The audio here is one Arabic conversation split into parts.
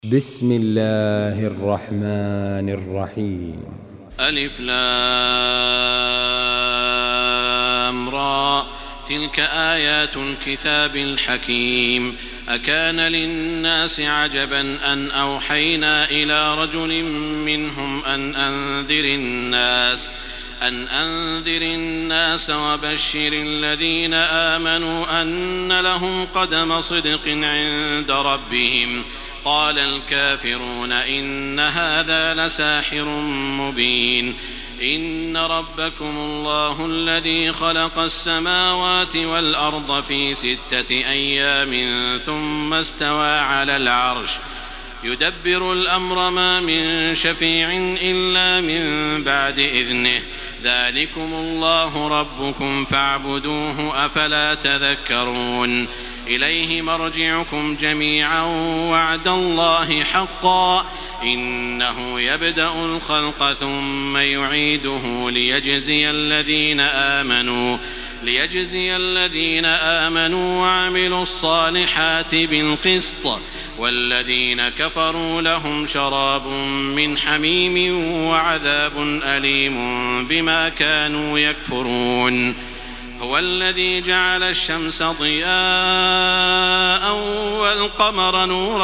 بسم الله الرحمن الرحيم. ألف لام را تلك آيات الكتاب الحكيم. أكان للناس عجبا أن أوحينا إلى رجل منهم أن أنذر الناس وبشر الذين آمنوا أن لهم قدم صدق عند ربهم. قال الكافرون إن هذا لساحر مبين. إن ربكم الله الذي خلق السماوات والأرض في 6 أيام ثم استوى على العرش يدبر الأمر ما من شفيع إلا من بعد إذنه. ذلكم الله ربكم فاعبدوه أفلا تذكرون. إليه مرجعكم جميعا وعد الله حقا إنه يبدأ الخلق ثم يعيده ليجزي الذين آمنوا وعملوا الصالحات بالقسط والذين كفروا لهم شراب من حميم وعذاب أليم بما كانوا يكفرون. هو الذي جعل الشمس ضياء والقمر نورا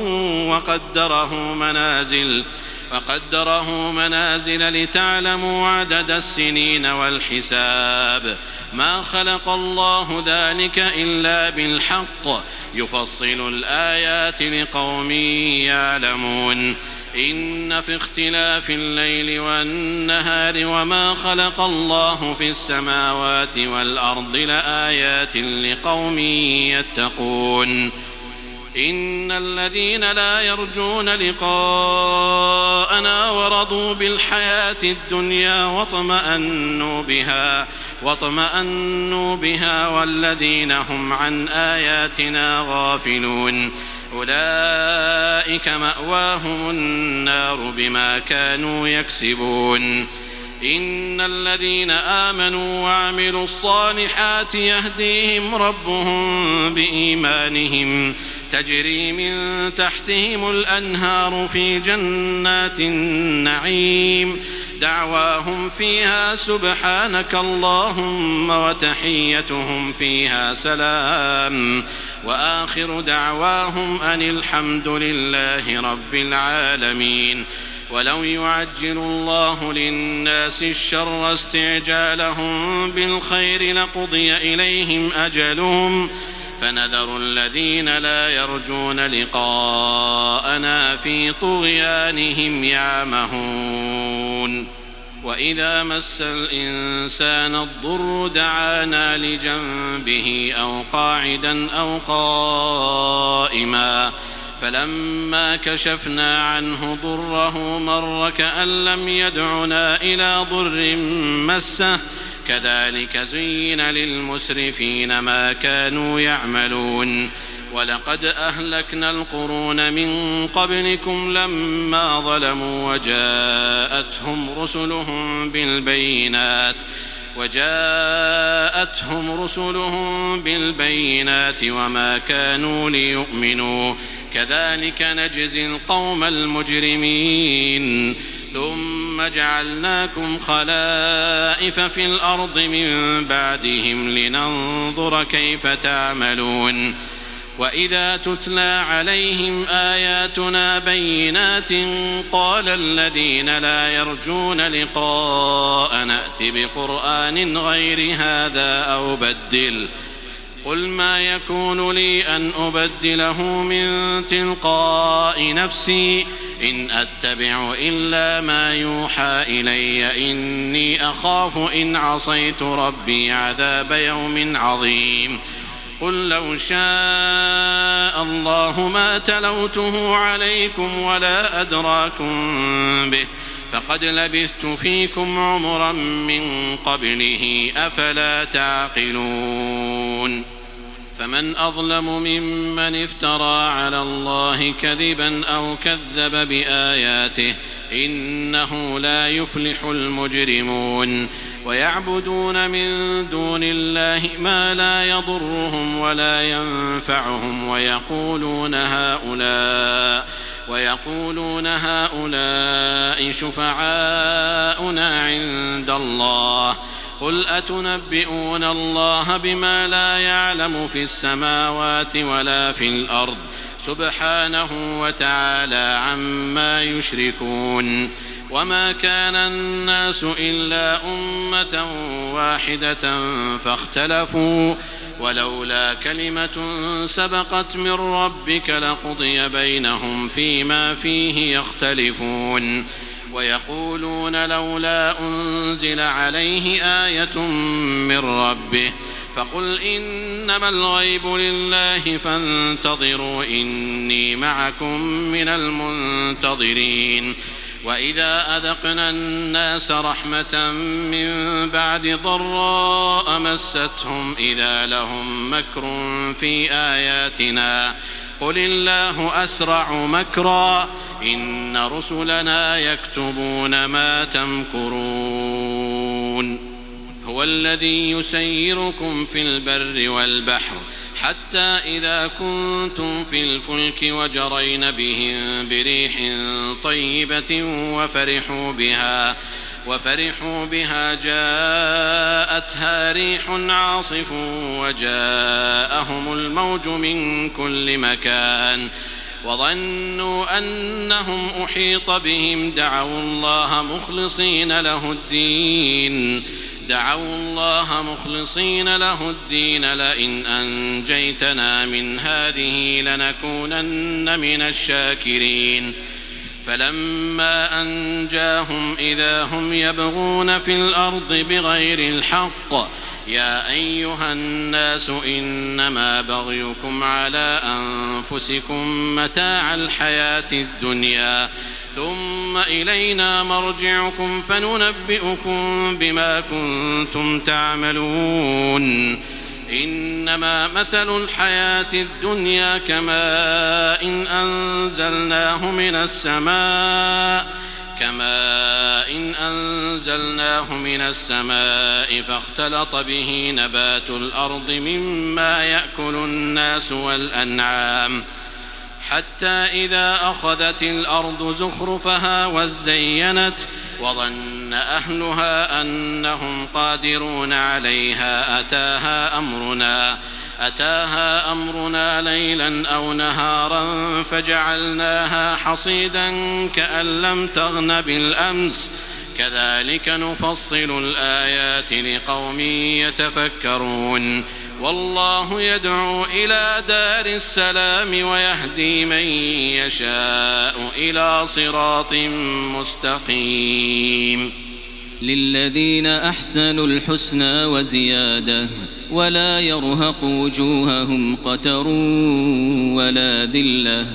وقدره منازل لتعلموا عدد السنين والحساب. ما خلق الله ذلك إلا بالحق يفصل الآيات لقوم يعلمون. إن في اختلاف الليل والنهار وما خلق الله في السماوات والأرض لآيات لقوم يتقون. إن الذين لا يرجون لقاءنا ورضوا بالحياة الدنيا واطمأنوا بها والذين هم عن آياتنا غافلون أولئك مأواهم النار بما كانوا يكسبون. إن الذين آمنوا وعملوا الصالحات يهديهم ربهم بإيمانهم تجري من تحتهم الأنهار في جنات النعيم دعواهم فيها سبحانك اللهم وتحيتهم فيها سلام وآخر دعواهم أن الحمد لله رب العالمين. ولو يعجل الله للناس الشر استعجالهم بالخير لقضي إليهم أجلهم فنذر الذين لا يرجون لقاءنا في طغيانهم يعمهون. وإذا مس الإنسان الضر دعانا لجنبه أو قاعدا أو قائما فلما كشفنا عنه ضره مر كأن لم يدعنا إلى ضر مسه كذلك زين للمسرفين ما كانوا يعملون. ولقد أهلكنا القرون من قبلكم لما ظلموا وجاءتهم رسلهم بالبينات وما كانوا ليؤمنوا كذلك نجزي القوم المجرمين. ثم جعلناكم خلائف في الأرض من بعدهم لننظر كيف تعملون. وإذا تتلى عليهم آياتنا بينات قال الذين لا يرجون لقاءنا ائت بقرآن غير هذا أو بدل قل ما يكون لي أن أبدله من تلقاء نفسي إن أتبع إلا ما يوحى إلي إني أخاف إن عصيت ربي عذاب يوم عظيم. قل لو شاء الله ما تلوته عليكم ولا أدراكم به فقد لبثت فيكم عمرا من قبله أفلا تعقلون. فمن أظلم ممن افترى على الله كذبا أو كذب بآياته إنه لا يفلح المجرمون. ويعبدون من دون الله ما لا يضرهم ولا ينفعهم ويقولون هؤلاء شفعاؤنا عند الله قل أتنبئون الله بما لا يعلم في السماوات ولا في الأرض سبحانه وتعالى عما يشركون وما كان الناس إلا أمة واحدة فاختلفوا ولولا كلمة سبقت من ربك لقضي بينهم فيما فيه يختلفون ويقولون لولا أنزل عليه آية من ربه فقل إنما الغيب لله فانتظروا إني معكم من المنتظرين وإذا أذقنا الناس رحمة من بعد ضراء مستهم إذا لهم مكر في آياتنا قل الله أسرع مكرا إن رسلنا يكتبون ما تمكرون هو الذي يسيركم في البر والبحر حتى إذا كنتم في الفلك وجرين بهم بريح طيبة وفرحوا بها جاءتها ريح عاصف وجاءهم الموج من كل مكان وظنوا أنهم أحيط بهم دعوا الله مخلصين له الدين لئن أنجيتنا من هذه لنكونن من الشاكرين فلما أنجاهم إذا هم يبغون في الأرض بغير الحق يا أيها الناس إنما بغيكم على أنفسكم متاع الحياة الدنيا ثم إلينا مرجعكم فننبئكم بما كنتم تعملون إنما مثل الحياة الدنيا كماء أنزلناه من السماء فاختلط به نبات الأرض مما يأكل الناس والأنعام حتى إذا أخذت الأرض زخرفها وزينت وظن أهلها أنهم قادرون عليها أتاها أمرنا ليلا أو نهارا فجعلناها حصيدا كأن لم تغن بالأمس كذلك نفصل الآيات لقوم يتفكرون والله يدعو إلى دار السلام ويهدي من يشاء إلى صراط مستقيم للذين أحسنوا الحسنى وزيادة ولا يرهق وجوههم قتر ولا ذلة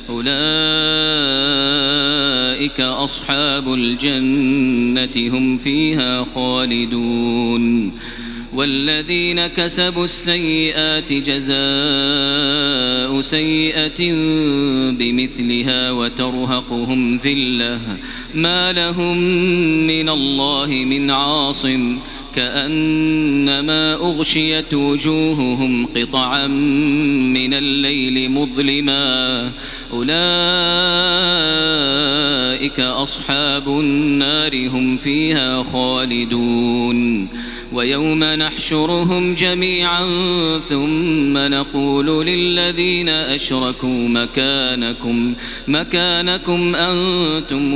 أولئك أصحاب الجنة هم فيها خالدون والذين كسبوا السيئات جزاء سيئة بمثلها وترهقهم ذلة ما لهم من الله من عاصم كأنما أغشيت وجوههم قطعا من الليل مظلما أولئك أصحاب النار هم فيها خالدون ويوم نحشرهم جميعا ثم نقول للذين أشركوا مكانكم أنتم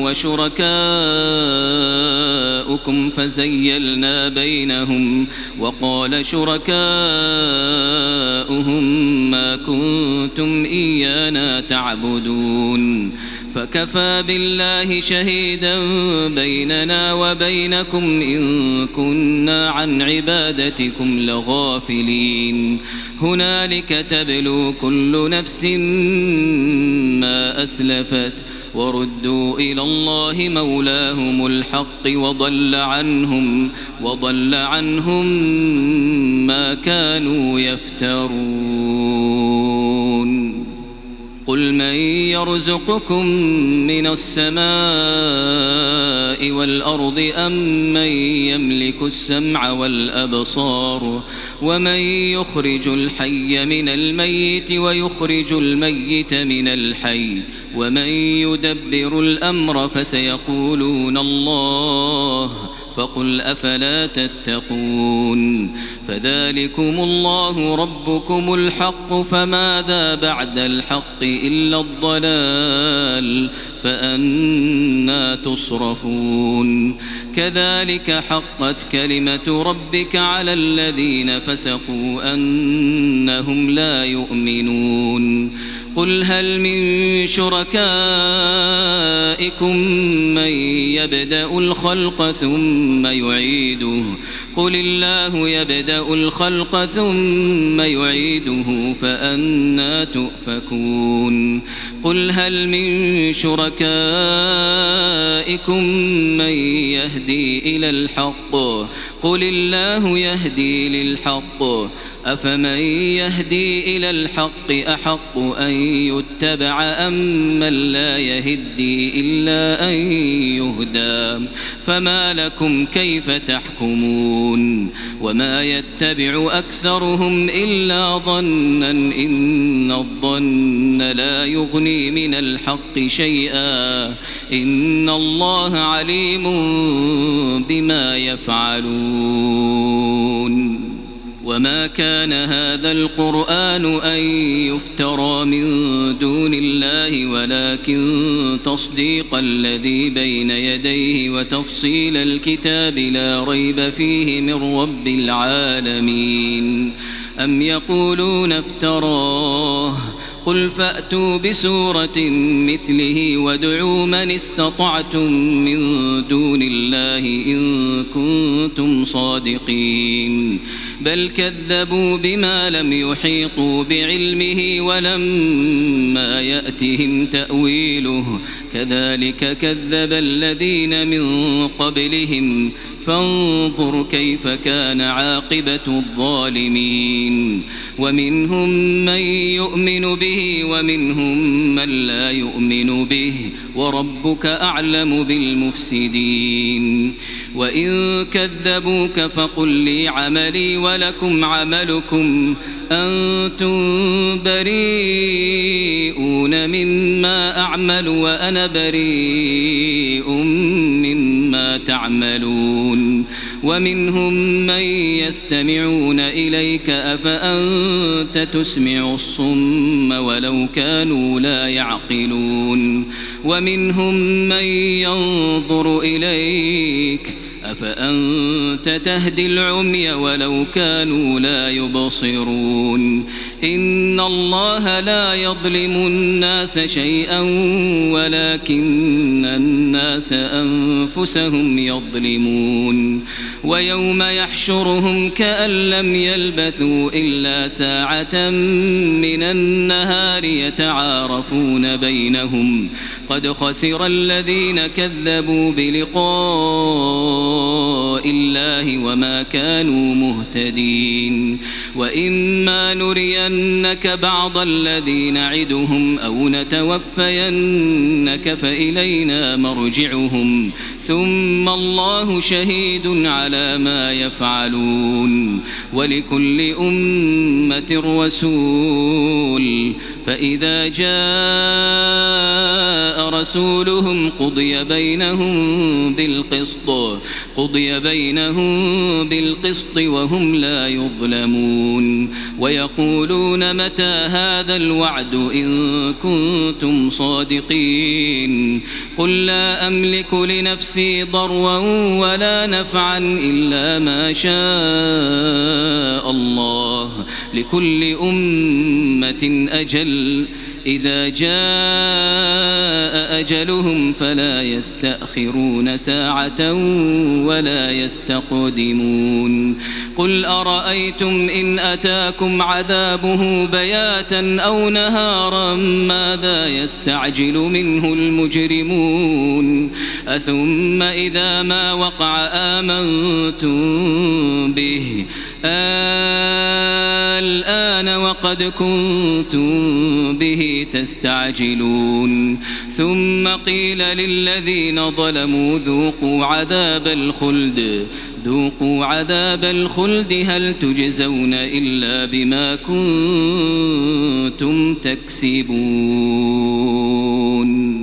وشركاؤكم فزيلنا بينهم وقال شركاؤهم ما كنتم إيانا تعبدون فكفى بالله شهيدا بيننا وبينكم إن كنا عن عبادتكم لغافلين هنالك تبلو كل نفس ما أسلفت وردوا إلى الله مولاهم الحق وضل عنهم ما كانوا يفترون قل من يرزقكم من السماء والأرض أم من يملك السمع والأبصار ومن يخرج الحي من الميت ويخرج الميت من الحي ومن يدبر الأمر فسيقولون الله فقل أفلا تتقون فذلكم الله ربكم الحق فماذا بعد الحق إلا الضلال فأنى تصرفون كذلك حقت كلمة ربك على الذين فسقوا أنهم لا يؤمنون قل هل من شركائكم من يبدأ الخلق ثم يعيده قل الله يبدأ الخلق ثم يعيده فأنى تؤفكون قل هل من شركائكم من يهدي إلى الحق قل الله يهدي للحق أفمن يهدي إلى الحق أحق أن يتبع أم من لا يهدي إلا أن يهدى فما لكم كيف تحكمون وما يتبع أكثرهم إلا ظنا إن الظن لا يغني من الحق شيئا إن الله عليم بما يفعلون وما كان هذا القرآن أن يفترى من دون الله ولكن تصديق الذي بين يديه وتفصيل الكتاب لا ريب فيه من رب العالمين أم يقولون افتراه قل فأتوا بسورة مثله وادعوا من استطعتم من دون الله إن كنتم صادقين بل كذبوا بما لم يحيطوا بعلمه ولما يأتهم تأويله كذلك كذب الذين من قبلهم فانظر كيف كان عاقبة الظالمين ومنهم من يؤمن به ومنهم من لا يؤمن به وربك أعلم بالمفسدين وإن كذبوك فقل لي عملي ولكم عملكم أنتم بريئون مما أعمل وأنا بريء مما تعملون ومنهم من يستمعون إليك أفأنت تسمع الصم ولو كانوا لا يعقلون ومنهم من ينظر إليك أفأنت تهدي العمي ولو كانوا لا يبصرون إن الله لا يظلم الناس شيئا ولكن الناس أنفسهم يظلمون ويوم يحشرهم كأن لم يلبثوا إلا ساعة من النهار يتعارفون بينهم قد خسر الذين كذبوا بلقاء الله وما كانوا مهتدين وإما نرينك بعض الذي نعدهم أو نتوفينك فإلينا مرجعهم ثم الله شهيد على ما يفعلون ولكل أمة رسول فإذا جاء رسولهم قضي بينهم بالقسط وهم لا يظلمون ويقولون متى هذا الوعد إن كنتم صادقين قل لا أملك لنفسي ضرا ولا نفعا إلا ما شاء الله لكل أمة أجل إذا جاء أجلهم فلا يستأخرون ساعة ولا يستقدمون قل أرأيتم إن أتاكم عذابه بياتا أو نهارا ماذا يستعجل منه المجرمون أثم إذا ما وقع آمنتم به الآن وقد كنتم به تستعجلون ثم قيل للذين ظلموا ذوقوا عذاب الخلد هل تجزون إلا بما كنتم تكسبون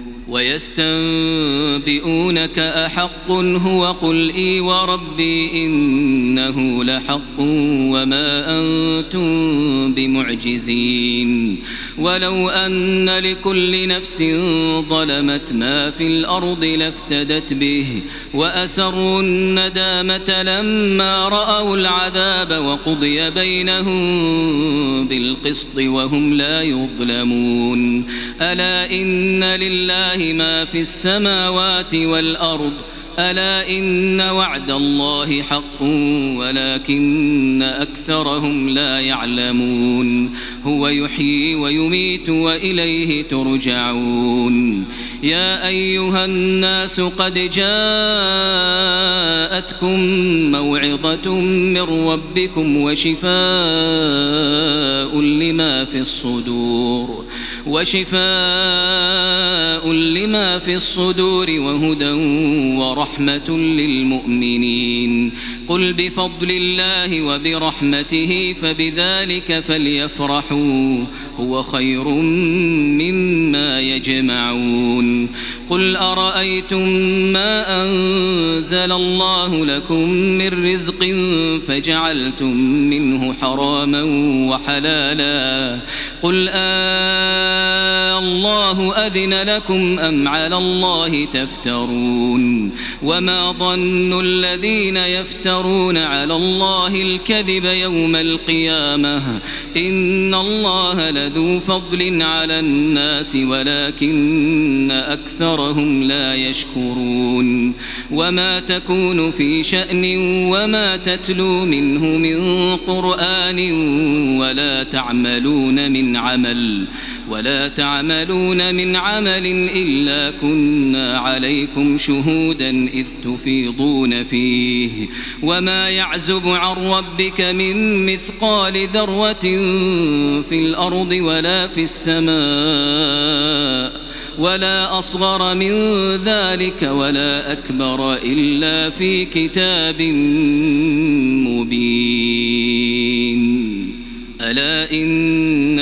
ويستنبئونك أحق هو قل إي وربي إنه لحق وما أنتم بمعجزين ولو أن لكل نفس ظلمت ما في الأرض لافتدت به وأسروا الندامة لما رأوا العذاب وقضي بينهم بالقسط وهم لا يظلمون ألا إن لله ما في السماوات والأرض ألا إن وعد الله حق ولكن أكثرهم لا يعلمون هو يحيي ويميت وإليه ترجعون يا أيها الناس قد جاءتكم موعظة من ربكم وشفاء لما في الصدور وهدى ورحمة للمؤمنين قل بفضل الله وبرحمته فبذلك فليفرحوا هو خير مما يجمعون قل أرأيتم ما أنزل الله لكم من رزق فجعلتم منه حراما وحلالا قل الله أذن لكم أم على الله تفترون وما ظن الذين يفترون على الله الكذب يوم القيامة إن الله لذو فضل على الناس ولكن أكثرهم لا يشكرون وما تكون في شأن وما تتلو منه من قرآن ولا تعملون من عمل إلا كنا عليكم شهودا إذ تفيضون فيه وما يعزب عن ربك من مثقال ذرة في الأرض ولا في السماء ولا أصغر من ذلك ولا أكبر إلا في كتاب مبين ألا إن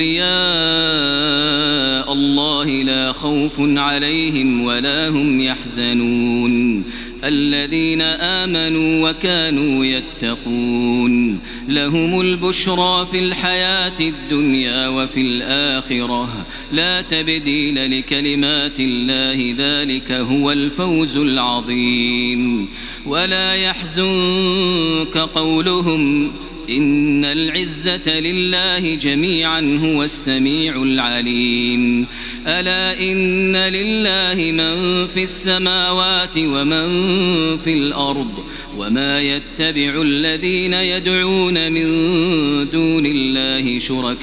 أولياء الله لا خوف عليهم ولا هم يحزنون الذين آمنوا وكانوا يتقون لهم البشرى في الحياة الدنيا وفي الآخرة لا تبديل لكلمات الله ذلك هو الفوز العظيم ولا يحزنك قولهم إن العزة لله جميعا هو السميع العليم ألا إن لله من في السماوات ومن في الأرض وما يتبع الذين يدعون من دون الله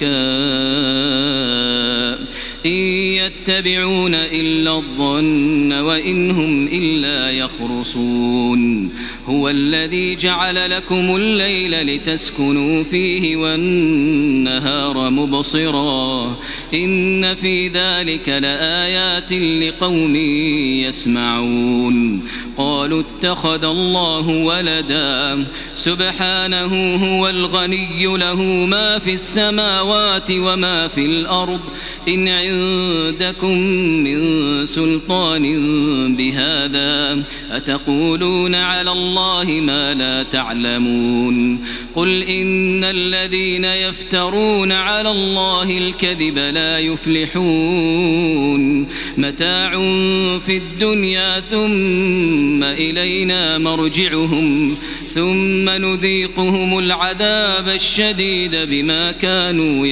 شركاء إن يتبعون إلا الظن وإن هم إلا يخرصون هو الذي جعل لكم الليل لتسكنوا فيه والنهار مبصرا إن في ذلك لآيات لقوم يسمعون قالوا اتخذ الله ولدا سبحانه هو الغني له ما في السماوات وما في الأرض إن عندكم من سلطان بهذا أتقولون على الله ما لا تعلمون قل إن الذين يفترون على الله الكذب لا يفلحون متاع في الدنيا ثم إلينا مرجعهم ثم نذيقهم العذاب الشديد بما كانوا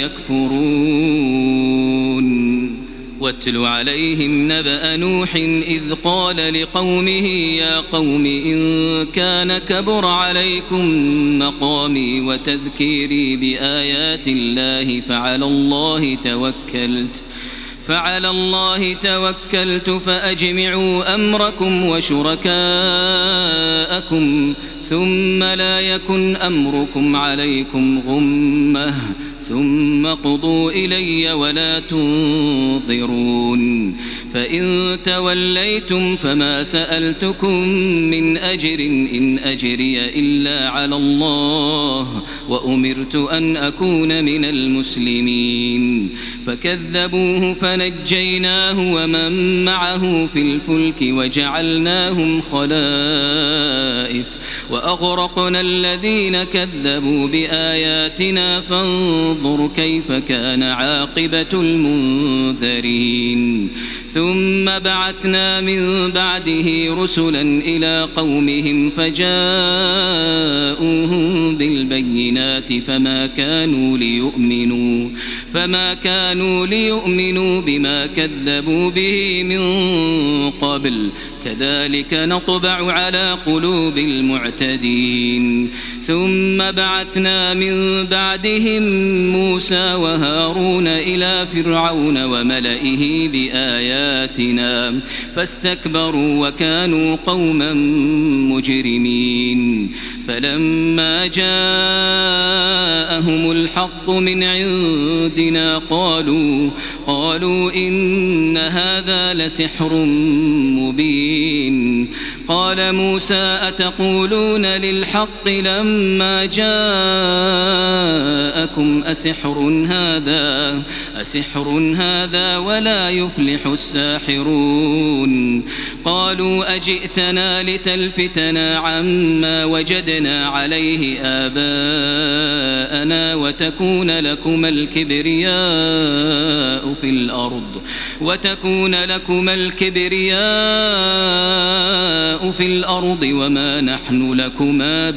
يكفرون واتل عليهم نبأ نوح إذ قال لقومه يا قوم إن كان كبر عليكم مقامي فعلى الله توكلت فأجمعوا أمركم وشركاءكم ثم لا يكن أمركم عليكم غمة ثم قضوا إلي ولا تنظرون فإن توليتم فما سألتكم من أجر إن أجري إلا على الله وأمرت أن أكون من المسلمين فكذبوه فنجيناه ومن معه في الفلك وجعلناهم خلائف وأغرقنا الذين كذبوا بآياتنا فانظر كيف كان عاقبة المنذرين ثم بعثنا من بعده رسلا إلى قومهم فجاءوهم بالبينات فما كانوا ليؤمنوا بما كذبوا به من قبل كذلك نطبع على قلوب المعتدين ثم بعثنا من بعدهم موسى وهارون إلى فرعون وملئه بآياتنا فاستكبروا وكانوا قوما مجرمين فلما جاءهم الحق من عندنا قالوا إن هذا لسحر مبين قال موسى أتقولون للحق لما جاءكم أسحر هذا ولا يفلح الساحرون قالوا أجئتنا لتلفتنا عما وجدنا عليه آباءنا وتكون لكما الكبرياء في الأرض وما نحن لكما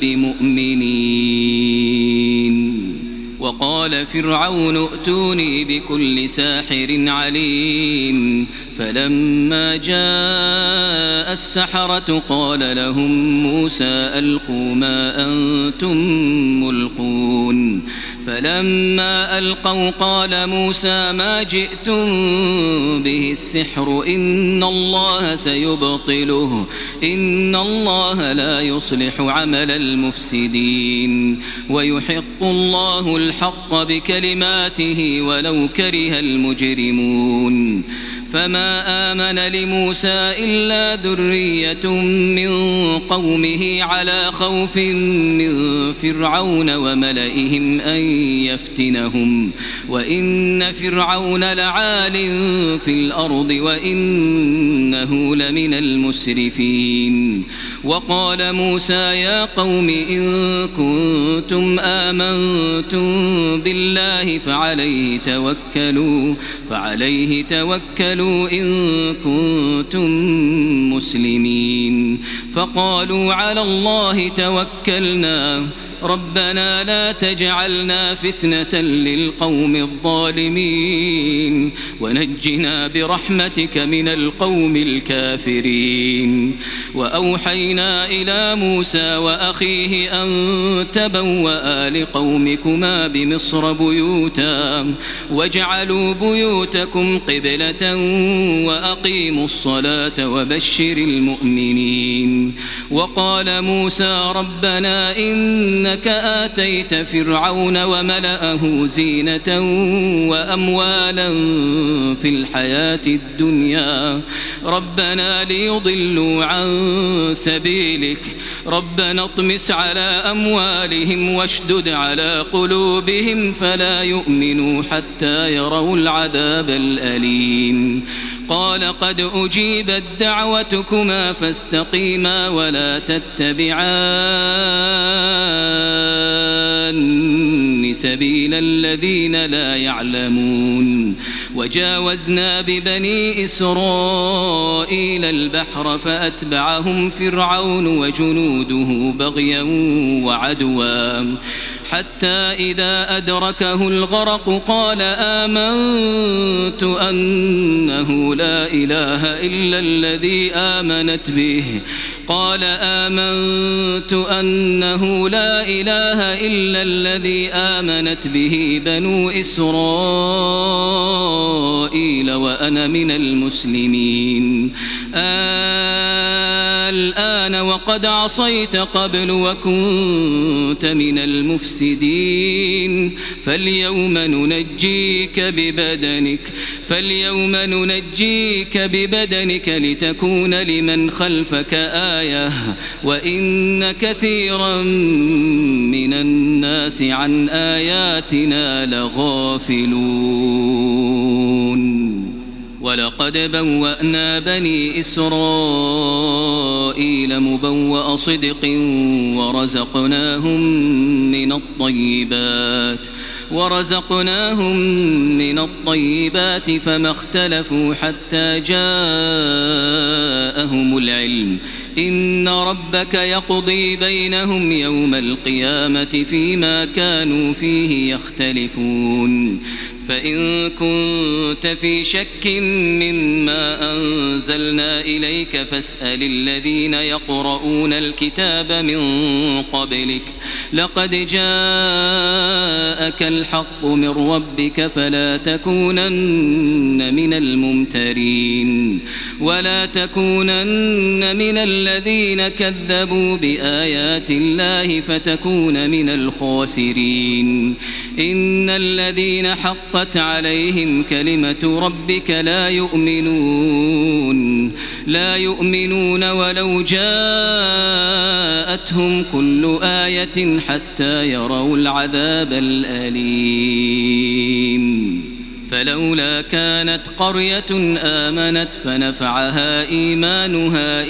بمؤمنين وقال فرعون ائتوني بكل ساحر عليم فلما جاء السحرة قال لهم موسى ألقوا ما أنتم ملقون فلما ألقوا قال موسى ما جئتم به السحر إن الله سيبطله إن الله لا يصلح عمل المفسدين ويحق الله الحق بكلماته ولو كره المجرمون فما آمن لموسى إلا ذرية من قومه على خوف من فرعون وملئهم أن يفتنهم وإن فرعون لعال في الأرض وإنه لمن المسرفين وقال موسى يا قوم إن كنتم آمنتم بالله فعليه توكلوا إن كنتم مسلمين فقالوا على الله توكلنا ربنا لا تجعلنا فتنة للقوم الظالمين ونجنا برحمتك من القوم الكافرين وأوحينا إلى موسى وأخيه أن تبوأ لقومكما بمصر بيوتا واجعلوا بيوتكم قبلة وأقيموا الصلاة وبشر المؤمنين وقال موسى ربنا إنك آتيت فرعون وملأه زينة وأموالا في الحياة الدنيا ربنا ليضلوا عن سبيلك ربنا اطمس على أموالهم واشدد على قلوبهم فلا يؤمنوا حتى يروا العذاب الأليم قال قد أجيبت دعوتكما فاستقيما ولا تتبعان سبيل الذين لا يعلمون وجاوزنا ببني إسرائيل البحر فأتبعهم فرعون وجنوده بغيا وعدوا حتى إذا أدركه الغرق قال آمنت أنه لا إله إلا الذي آمنت به بنو إسرائيل وأنا من المسلمين الآن وقد عصيت قبل وكنت من المفسدين فاليوم ننجيك ببدنك لتكون لمن خلفك آية وإن كثيرا من الناس عن آياتنا لغافلون ولقد بوأنا بني إسرائيل مبوأ صدق ورزقناهم من الطيبات فما اختلفوا حتى جاءهم العلم إن ربك يقضي بينهم يوم القيامة فيما كانوا فيه يختلفون فإن كنت في شك مما أنزلنا إليك فاسأل الذين يقرؤون الكتاب من قبلك لقد جاءك الحق من ربك فلا تكونن من الممترين ولا تكونن من الذين كذبوا بآيات الله فتكون من الخاسرين إن الذين حقت عليهم كلمة ربك لا يؤمنون ولو جاءتهم كل آية حتى يروا العذاب الأليم فلولا كانت قرية آمنت فنفعها إيمانها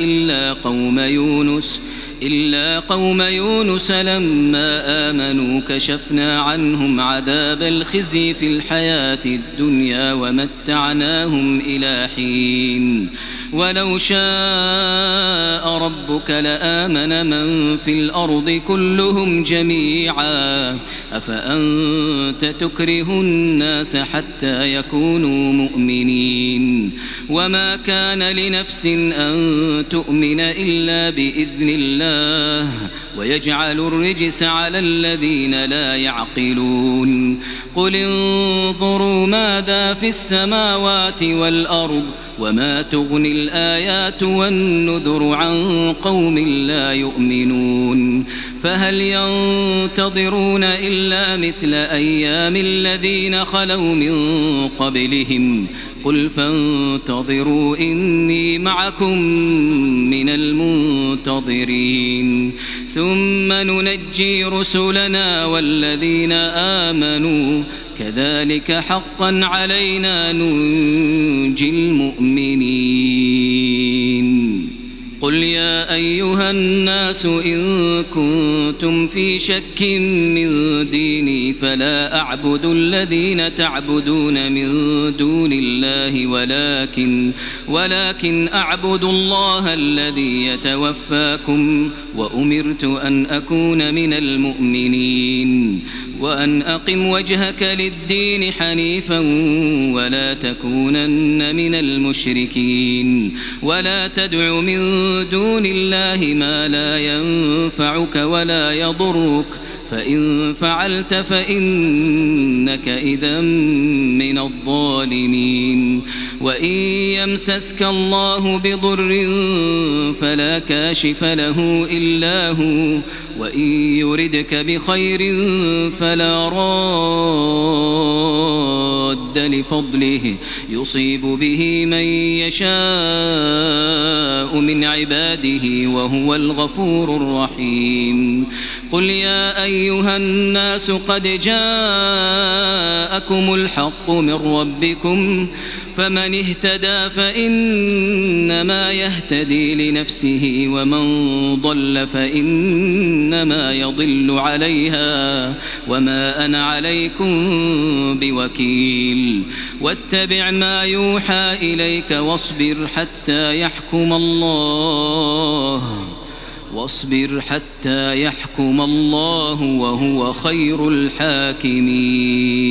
إلا قوم يونس لما آمنوا كشفنا عنهم عذاب الخزي في الحياة الدنيا ومتعناهم إلى حين ولو شاء ربك لآمن من في الأرض كلهم جميعا أفأنت تكره الناس حتى يكونوا مؤمنين وما كان لنفس أن تؤمن إلا بإذن الله ويجعل الرجس على الذين لا يعقلون قل انظروا ماذا في السماوات والأرض وما تغني الآيات والنذر عن قوم لا يؤمنون فهل ينتظرون إلا مثل أيام الذين خلوا من قبلهم قل فانتظروا إني معكم من المنتظرين ثم ننجي رسلنا والذين آمنوا كذلك حقا علينا ننجي المؤمنين قل يا أيها الناس إن كنتم في شك من ديني فلا أعبد الذين تعبدون من دون الله ولكن أعبد الله الذي يتوفاكم وأمرت أن أكون من المؤمنين وأن أقم وجهك للدين حنيفا ولا تكونن من المشركين ولا تدع من دون الله ما لا ينفعك ولا يضرك فإن فعلت فإنك إذا من الظالمين وإن يمسسك الله بضر فلا كاشف له إلا هو وإن يردك بخير فلا راد لفضله يصيب به من يشاء من عباده وهو الغفور الرحيم قل يا أيها الناس قد جاءكم الحق من ربكم فمن اهتدى فإنما يهتدي لنفسه ومن ضل فإنما يضل عليها وما أنا عليكم بوكيل واتبع ما يوحى إليك واصبر فاصبر حتى يحكم الله وهو خير الحاكمين.